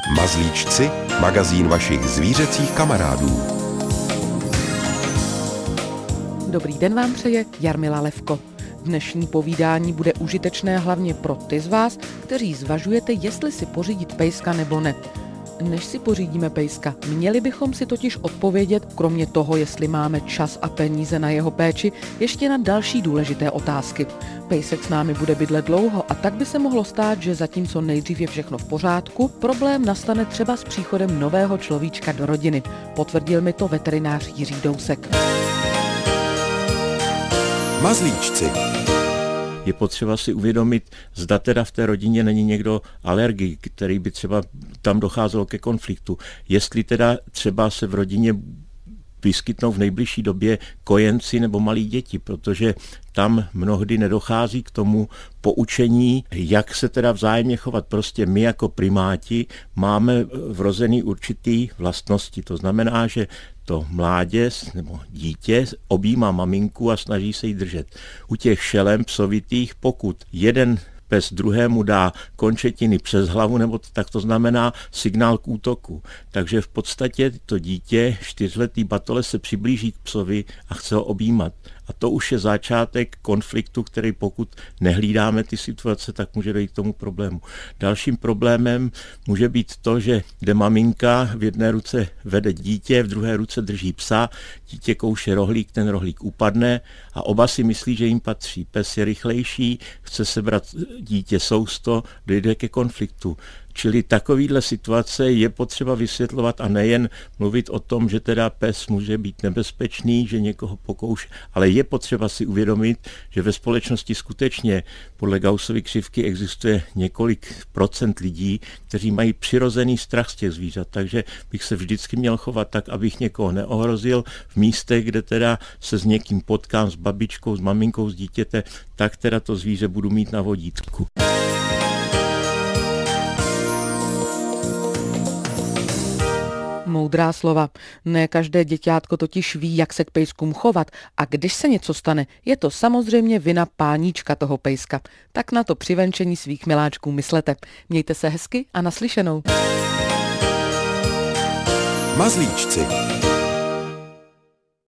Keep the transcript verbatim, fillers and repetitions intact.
Mazlíčci, magazín vašich zvířecích kamarádů. Dobrý den vám přeje Jarmila Levko. Dnešní povídání bude užitečné hlavně pro ty z vás, kteří zvažujete, jestli si pořídit pejska nebo ne. Než si pořídíme pejska, měli bychom si totiž odpovědět, kromě toho, jestli máme čas a peníze na jeho péči, ještě na další důležité otázky. Pejsek s námi bude bydlet dlouho a tak by se mohlo stát, že zatímco nejdřív je všechno v pořádku, problém nastane třeba s příchodem nového človíčka do rodiny. Potvrdil mi to veterinář Jiří Dousek. Mazlíčci. Je potřeba si uvědomit, zda teda v té rodině není někdo alergik, který by třeba tam docházelo ke konfliktu. Jestli teda třeba se v rodině vyskytnou v nejbližší době kojenci nebo malí děti, protože tam mnohdy nedochází k tomu poučení, jak se teda vzájemně chovat. Prostě my jako primáti máme vrozený určitý vlastnosti. To znamená, že to mládě nebo dítě objímá maminku a snaží se jí držet. U těch šelem psovitých, pokud jeden pes druhému dá končetiny přes hlavu, nebo to, tak to znamená signál k útoku. Takže v podstatě to dítě, čtyřletý batole, se přiblíží k psovi a chce ho objímat. A to už je začátek konfliktu, který pokud nehlídáme ty situace, tak může dojít k tomu problému. Dalším problémem může být to, že jde maminka, v jedné ruce vede dítě, v druhé ruce drží psa, dítě kouše rohlík, ten rohlík upadne a oba si myslí, že jim patří. Pes je rychlejší, chce sebrat dítě sousto, dojde ke konfliktu. Čili takovýhle situace je potřeba vysvětlovat a nejen mluvit o tom, že teda pes může být nebezpečný, že někoho pokouší, ale je potřeba si uvědomit, že ve společnosti skutečně podle Gaussovy křivky existuje několik procent lidí, kteří mají přirozený strach z těch zvířat, takže bych se vždycky měl chovat tak, abych někoho neohrozil v místech, kde teda se s někým potkám, s babičkou, s maminkou, s dítěte, tak teda to zvíře budu mít na vodítku. Moudrá slova. Ne každé děťátko totiž ví, jak se k pejskům chovat a když se něco stane, je to samozřejmě vina páníčka toho pejska. Tak na to při venčení svých miláčků myslete. Mějte se hezky a naslyšenou. Mazlíčci.